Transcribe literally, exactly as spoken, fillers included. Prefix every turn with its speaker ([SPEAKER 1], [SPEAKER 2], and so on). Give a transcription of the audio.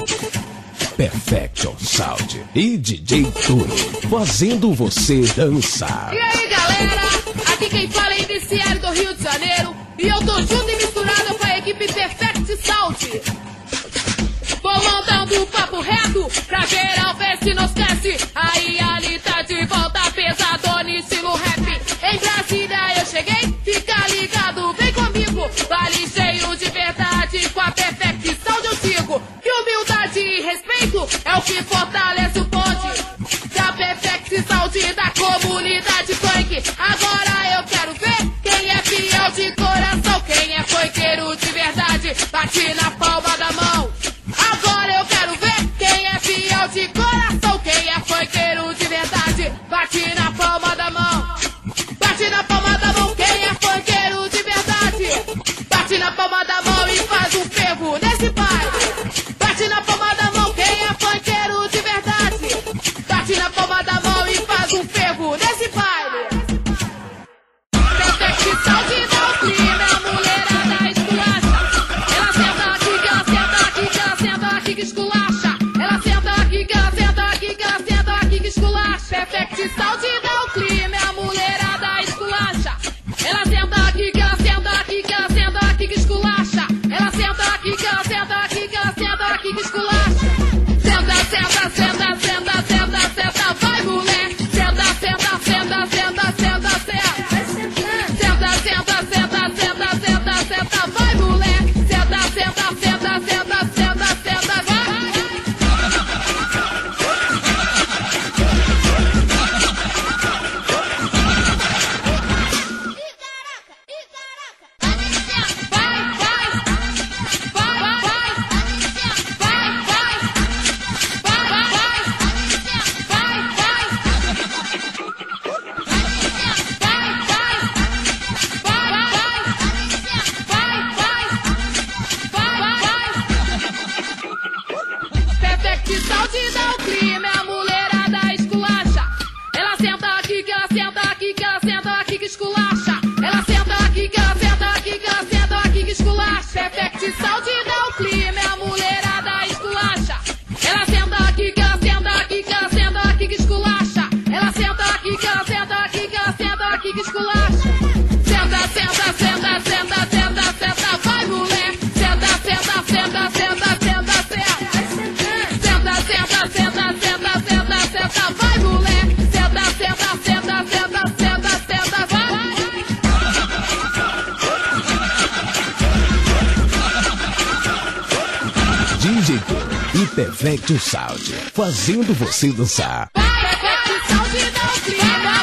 [SPEAKER 1] Perfection Sound e D J Tony, fazendo você dançar.
[SPEAKER 2] E aí galera, aqui quem fala é Indiciário do Rio de Janeiro, e eu tô junto e misturado com a equipe Perfect Sound. Vou mandando o papo reto pra geral ver se não esquece. Aí ali tá de volta pesadona estilo rap. Em Brasília eu cheguei, fica ligado, vem comigo. Vale cheio de verdade, com a Perfect Sound eu sigo. Que humildade e respeito é o que fortalece o bonde da Perfect Sound da comunidade funk. Agora eu quero ver quem é fiel de coração, quem é funkeiro de verdade, bate na palma da mão. Agora eu quero ver quem é fiel de coração, quem é funkeiro de verdade, bate na palma da mão. Bate na palma da mão, quem é funkeiro de verdade, bate na palma da mão e faz um fervo nesse baile. Bate na palma da mão, quem é funkeiro de verdade, bate na palma da mão e faz um fervo nesse baile. Perfect Sound dá o clima, a mulherada esculacha. Ela senta aqui, que ela senta aqui, que ela senta aqui que esculacha. Ela senta aqui, que ela senta aqui, que ela senta aqui que esculacha. Perfect Sound dá o clima, a mulherada esculacha. Ela senta aqui, que ela senta aqui, que ela senta aqui que esculacha. Ela senta aqui, que ela senta aqui, que ela senta aqui que esculacha. Senta, senta, senta, senta, senta, senta, vai mulher. Senta, senta, senta, senta, senta, senta. Senta, senta, senta, senta, senta, senta, vai mulher. Senta, senta, senta, senta, senta, senta, vai. Perfect Sound dá o clima, a mulherada esculacha. Ela senta aqui, que ela senta aqui, que ela senta aqui que esculacha. Ela senta aqui, que ela senta aqui, que ela senta aqui que esculacha. Perfect Sound dá o clima, a mulherada esculacha. Ela senta aqui, que ela senta aqui, que ela senta aqui que esculacha. Ela senta aqui, que ela senta aqui, que ela senta aqui que esculacha. Senta, senta, senta, senta, senta, senta, vai mulher. Senta, senta, senta, senta, senta, senta. Senta, senta, senta, senta, senta, senta, vai mulher. Senta, senta, senta, senta, senta, senta, vai.
[SPEAKER 1] D J Tony e Perfection Sound, fazendo você dançar.
[SPEAKER 2] Perfect Sound dá o clima.